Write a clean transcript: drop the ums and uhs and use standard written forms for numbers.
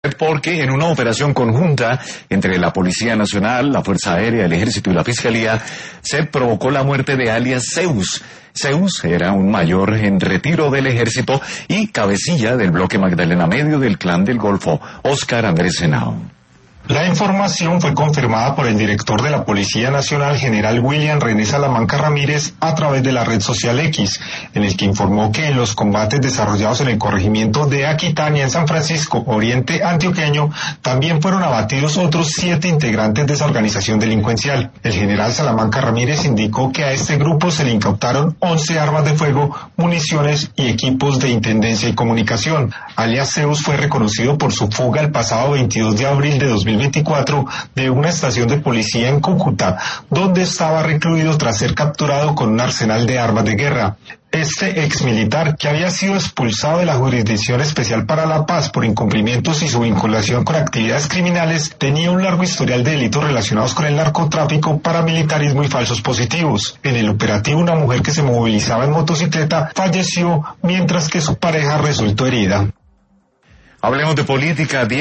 porque en una operación conjunta entre la Policía Nacional, la Fuerza Aérea, el Ejército y la Fiscalía, se provocó la muerte de alias Zeus. Zeus era un mayor en retiro del ejército y cabecilla del bloque Magdalena Medio del Clan del Golfo, Óscar Andrés Henao. La información fue confirmada por el director de la Policía Nacional, general William René Salamanca Ramírez, a través de la red social X, en el que informó que en los combates desarrollados en el corregimiento de Aquitania, en San Francisco, Oriente Antioqueño, también fueron abatidos otros 7 integrantes de esa organización delincuencial. El general Salamanca Ramírez indicó que a este grupo se le incautaron 11 armas de fuego, municiones y equipos de intendencia y comunicación. Alias Zeus fue reconocido por su fuga el pasado 22 de abril de 2024 de una estación de policía en Cúcuta, donde estaba recluido tras ser capturado con un arsenal de armas de guerra. Este exmilitar, que había sido expulsado de la Jurisdicción Especial para la Paz por incumplimientos y su vinculación con actividades criminales, tenía un largo historial de delitos relacionados con el narcotráfico, paramilitarismo y falsos positivos. En el operativo, una mujer que se movilizaba en motocicleta falleció, mientras que su pareja resultó herida. Hablemos de política.